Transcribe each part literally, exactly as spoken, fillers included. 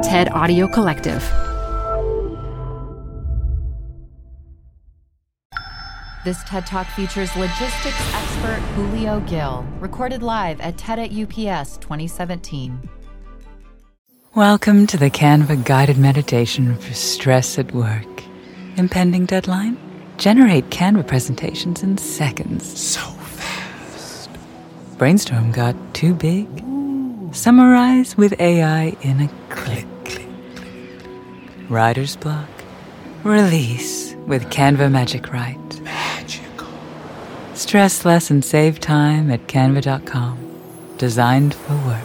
TED Audio Collective. This TED Talk features logistics expert Julio Gil, recorded live at TED at U P S twenty seventeen. Welcome to the Canva guided meditation for stress at work. Impending deadline? Generate Canva presentations in seconds. So fast. Brainstorm got too big? Ooh. Summarize with A I in a click. click, click. Writer's block? Release with Canva Magic Write. Magical. Stress less and save time at canva dot com. Designed for work.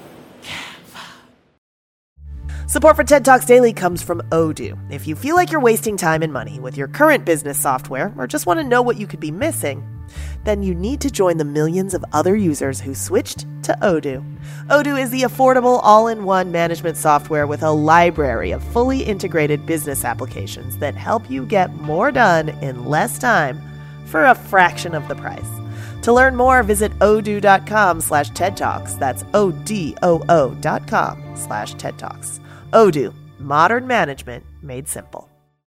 Support for TED Talks Daily comes from Odoo. If you feel like you're wasting time and money with your current business software or just want to know what you could be missing, then you need to join the millions of other users who switched to Odoo. Odoo is the affordable all-in-one management software with a library of fully integrated business applications that help you get more done in less time for a fraction of the price. To learn more, visit odoo.com slash TED Talks. That's O-D-O-O dot com slash TED Talks. Odoo, modern management made simple.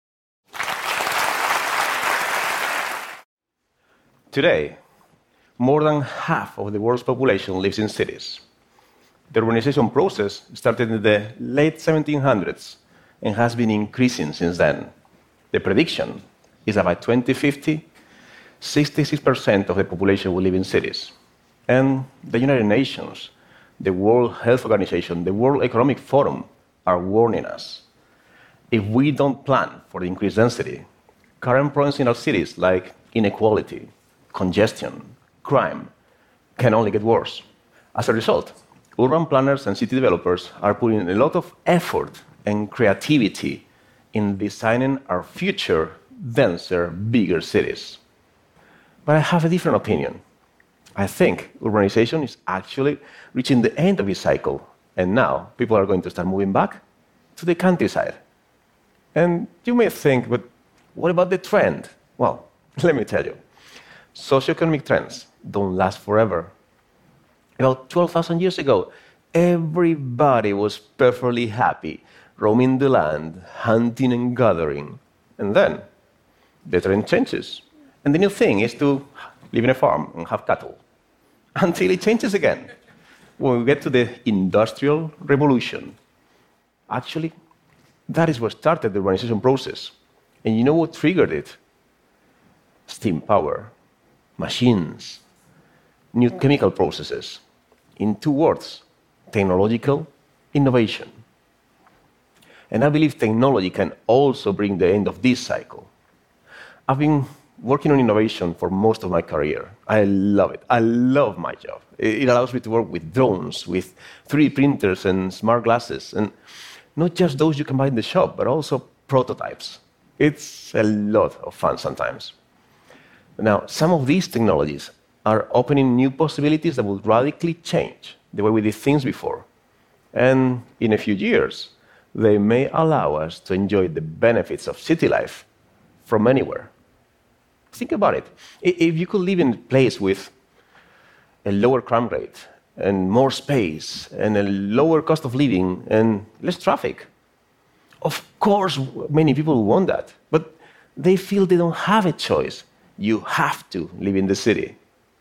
Today, more than half of the world's population lives in cities. The urbanization process started in the late seventeen hundreds and has been increasing since then. The prediction is that by twenty fifty, sixty-six percent of the population will live in cities. And the United Nations, the World Health Organization, the World Economic Forum are warning us. If we don't plan for the increased density, current problems in our cities like inequality, congestion, crime can only get worse. As a result, urban planners and city developers are putting a lot of effort and creativity in designing our future, denser, bigger cities. But I have a different opinion. I think urbanization is actually reaching the end of its cycle, and now people are going to start moving back to the countryside. And you may think, but what about the trend? Well, let me tell you. Socioeconomic trends don't last forever. About twelve thousand years ago, everybody was perfectly happy, roaming the land, hunting and gathering. And then the trend changes. And the new thing is to live in a farm and have cattle. Until it changes again. When we get to the Industrial Revolution, actually, that is what started the urbanization process. And you know what triggered it? Steam power, machines, new chemical processes. In two words, technological innovation. And I believe technology can also bring the end of this cycle. I've been working on innovation for most of my career. I love it. I love my job. It allows me to work with drones, with three D printers and smart glasses, and not just those you can buy in the shop, but also prototypes. It's a lot of fun sometimes. Now, some of these technologies are opening new possibilities that will radically change the way we did things before. And in a few years, they may allow us to enjoy the benefits of city life from anywhere. Think about it. If you could live in a place with a lower crime rate and more space and a lower cost of living and less traffic, of course, many people want that, but they feel they don't have a choice. You have to live in the city.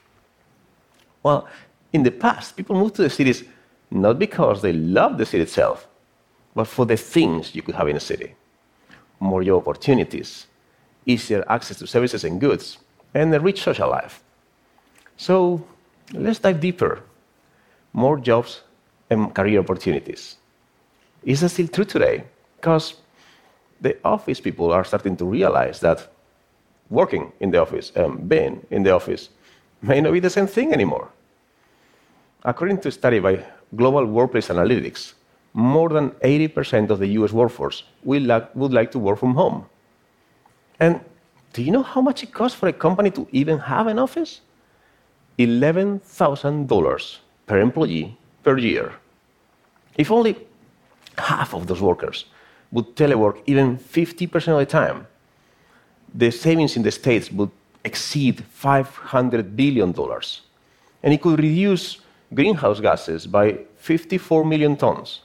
Well, in the past, people moved to the cities not because they loved the city itself, but for the things you could have in a city. More job opportunities, easier access to services and goods, and a rich social life. So let's dive deeper. More jobs and career opportunities. Is that still true today? Because the office people are starting to realize that working in the office and being in the office may not be the same thing anymore. According to a study by Global Workplace Analytics, more than eighty percent of the U S workforce will like, would like to work from home. And do you know how much it costs for a company to even have an office? eleven thousand dollars per employee per year. If only half of those workers would telework even fifty percent of the time, the savings in the States would exceed five hundred billion dollars. And it could reduce greenhouse gases by fifty-four million tons.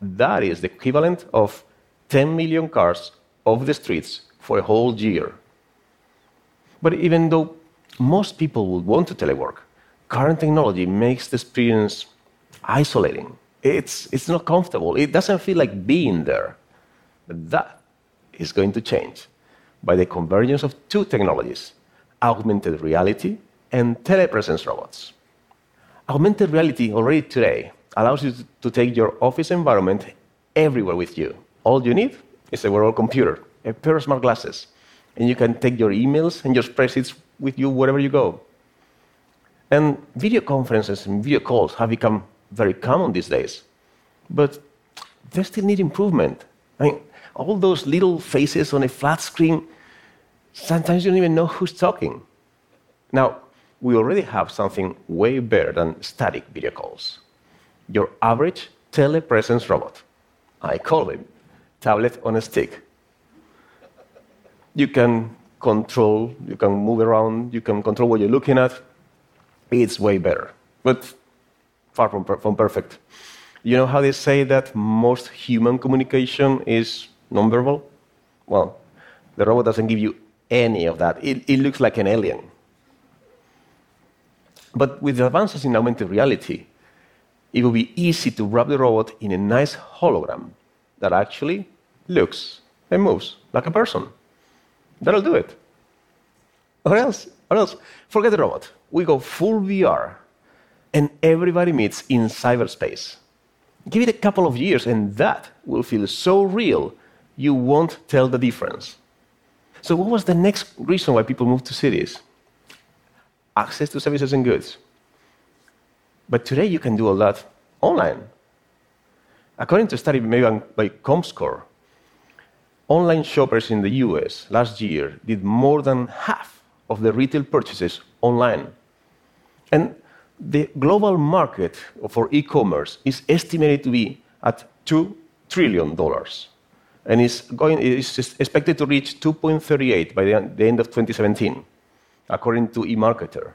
That is the equivalent of ten million cars off the streets for a whole year. But even though most people would want to telework, current technology makes the experience isolating. It's, it's not comfortable. It doesn't feel like being there. But that is going to change by the convergence of two technologies, augmented reality and telepresence robots. Augmented reality already today allows you to take your office environment everywhere with you. All you need is a wearable computer, a pair of smart glasses, and you can take your emails and your spreadsheets with you wherever you go. And video conferences and video calls have become very common these days, but they still need improvement. I mean, all those little faces on a flat screen, sometimes you don't even know who's talking. Now, we already have something way better than static video calls. Your average telepresence robot. I call it tablet on a stick. You can control, you can move around, you can control what you're looking at. It's way better, but far from, per from perfect. You know how they say that most human communication is nonverbal? Well, the robot doesn't give you any of that. It, it looks like an alien. But with the advances in augmented reality, it will be easy to wrap the robot in a nice hologram that actually looks and moves like a person. That'll do it. Or else, or else, forget the robot. We go full V R, and everybody meets in cyberspace. Give it a couple of years, and that will feel so real, you won't tell the difference. So what was the next reason why people moved to cities? Access to services and goods. But today you can do all that online. According to a study made by Comscore, online shoppers in the U S last year did more than half of the retail purchases online. And the global market for e-commerce is estimated to be at two trillion dollars, and is, going, is expected to reach two point three eight by the, the end of twenty seventeen, according to eMarketer.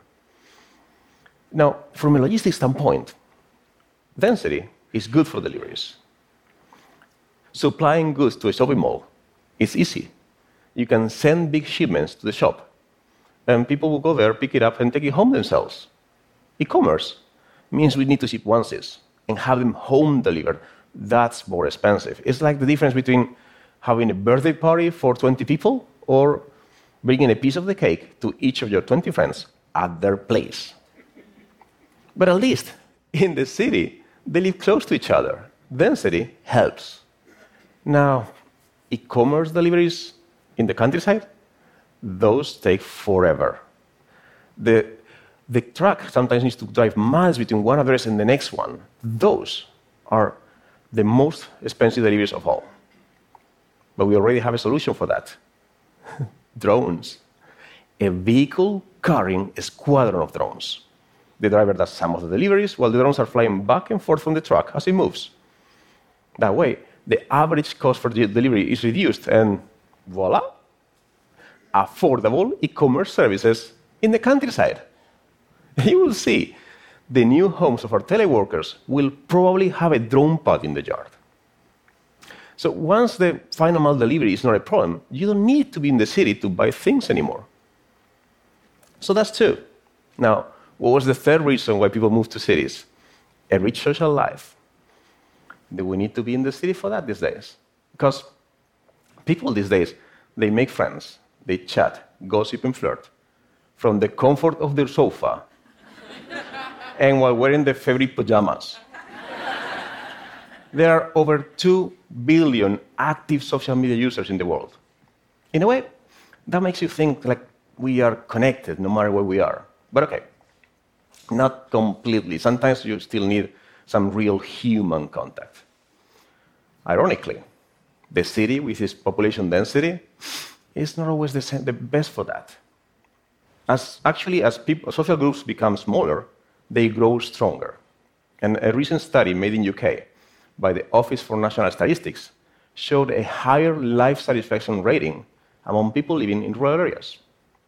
Now, from a logistics standpoint, density is good for deliveries. Supplying goods to a shopping mall is easy. You can send big shipments to the shop, and people will go there, pick it up, and take it home themselves. E-commerce means we need to ship onces and have them home delivered. That's more expensive. It's like the difference between having a birthday party for twenty people or bringing a piece of the cake to each of your twenty friends at their place. But at least in the city, they live close to each other. Density helps. Now, e-commerce deliveries in the countryside, those take forever. The, the truck sometimes needs to drive miles between one address and the next one. Those are the most expensive deliveries of all. But we already have a solution for that. Drones. A vehicle carrying a squadron of drones. The driver does some of the deliveries while the drones are flying back and forth from the truck as it moves. That way, the average cost for the delivery is reduced, and voila, affordable e-commerce services in the countryside. You will see the new homes of our teleworkers will probably have a drone pod in the yard. So once the final mile delivery is not a problem, you don't need to be in the city to buy things anymore. So that's two. Now, what was the third reason why people moved to cities? A rich social life. Do we need to be in the city for that these days? Because people these days, they make friends, they chat, gossip, and flirt from the comfort of their sofa and while wearing their favorite pajamas. There are over two billion active social media users in the world. In a way, that makes you think like we are connected no matter where we are. But okay, not completely. Sometimes you still need some real human contact. Ironically, the city with its population density is not always the, same, the best for that. As actually, as people, social groups become smaller, they grow stronger. And a recent study made in U K by the Office for National Statistics showed a higher life satisfaction rating among people living in rural areas.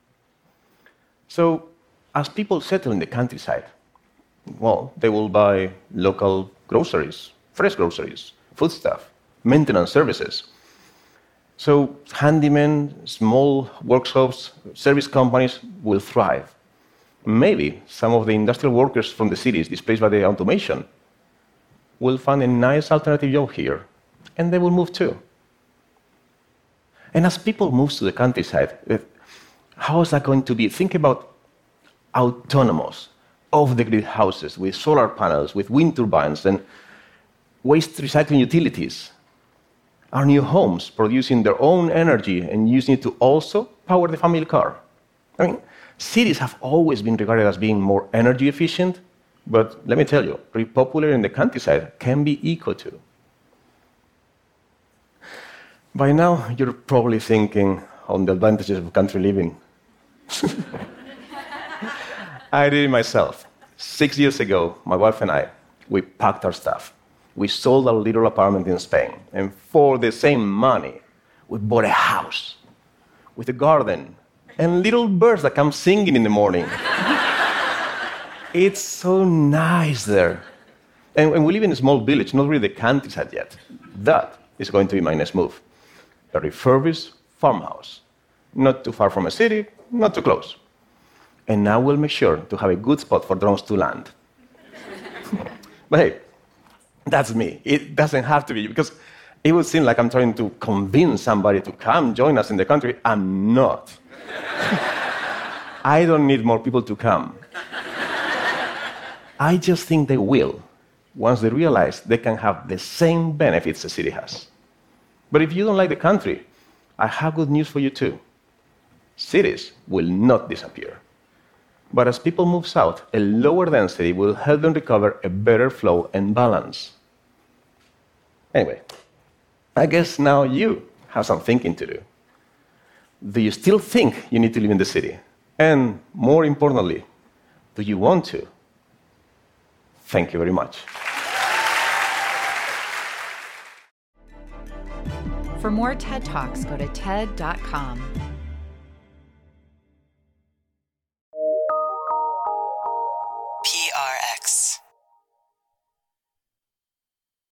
So, as people settle in the countryside, well, they will buy local groceries, fresh groceries, foodstuff, maintenance services. So handymen, small workshops, service companies will thrive. Maybe some of the industrial workers from the cities displaced by the automation will find a nice alternative job here, and they will move too. And as people move to the countryside, how is that going to be? Think about autonomous, off-the-grid houses with solar panels, with wind turbines, and waste recycling utilities. Our new homes producing their own energy and using it to also power the family car. I mean, cities have always been regarded as being more energy efficient, but let me tell you, repopulating in the countryside can be eco too. By now, you're probably thinking on the advantages of country living. I did it myself. Six years ago, my wife and I, we packed our stuff. We sold our little apartment in Spain, and for the same money, we bought a house with a garden and little birds that come singing in the morning. It's so nice there. And, and we live in a small village, not really the countryside yet. That is going to be my next move. A refurbished farmhouse. Not too far from a city, not too close. And now we'll make sure to have a good spot for drones to land. But hey, that's me. It doesn't have to be, because it would seem like I'm trying to convince somebody to come join us in the country. I'm not. I don't need more people to come. I just think they will, once they realize they can have the same benefits the city has. But if you don't like the country, I have good news for you too. Cities will not disappear. But as people move south, a lower density will help them recover a better flow and balance. Anyway, I guess now you have some thinking to do. Do you still think you need to live in the city? And more importantly, do you want to? Thank you very much. For more TED Talks, go to T E D dot com.